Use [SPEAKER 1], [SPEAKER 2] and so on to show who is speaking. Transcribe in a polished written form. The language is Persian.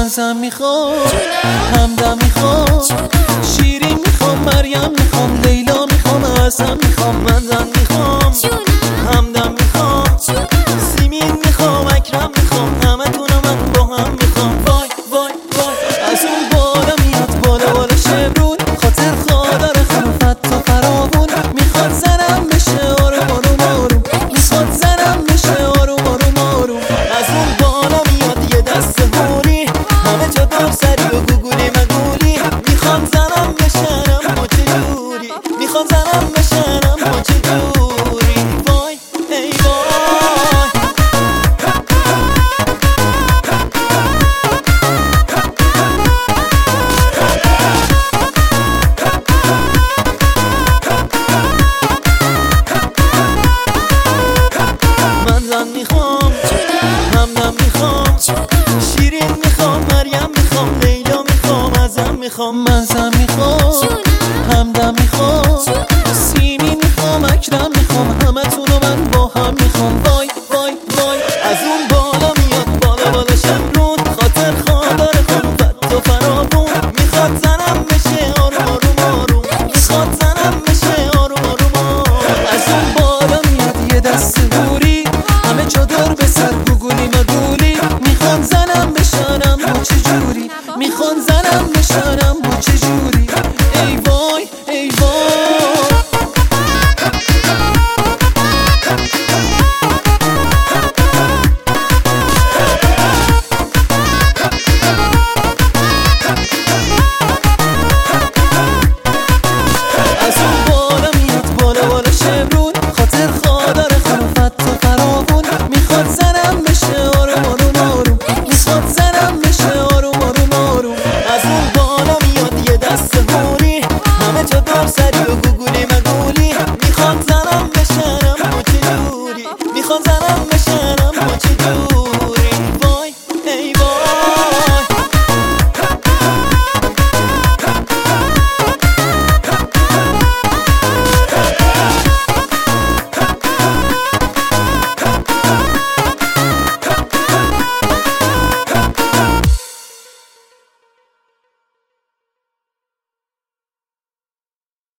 [SPEAKER 1] منزم میخوام، همدم میخوام، شیرین میخوام، مریم میخوام، لیلا میخوام، حسن میخوام، منزم میخوام، همدم میخوام، سیمین میخوام، اکرم میخوام، همه تونو من با هم میخوام. وای وای وای از اون بالا میاد بالا بالا شبرون، خاطر خادر خلوفت تا فراوون، میخواد زنم بشه آروم آروم آروم، میخواد زنم بشه آروم آروم آروم. از اون بالا میاد یه دست هوری، همه جا دار سری و گوگولی مگولی، میخواد زنم بشنم ما چجوری، میخواد زنم بشنم ما چجوری. وای ای وای منزم میخوام، همدم میخوام، شیرین میخوام، مریم میخوام، لیلا میخوام، ازم میخوام، منزم میخوام، همدم میخوام، سیمین میخوام، اکرم میخوام، همه تونو من با هم میخوام. وای وای وای از اون بالا میاد بالا بالا شمرون، خاطر خادر خلوفت و فراوون، میخواد زنم بشه آروم آروم آروم، میخواد زنم بشه آروم آروم آروم. از اون بالا میاد یه دست هوری، همه چادر به سر گوگولی مگولی، میخوان زنم بشنم با چجوری، میخوان زنم بشنم با چجوری. ای وای ای وای از اون بالا میاد بالا بالا شبرون، خاطر خادر خلوفت تا فراوون، میخواد زنم بشه آروم آروم آروم، میخواد زنم بشه آروم آروم آروم. از اون بالا میاد یه دست هوری، همه جا دار سری و گوگولی مگولی، میخواد زنم بشنم ما چجوری، میخواد زنم بشنم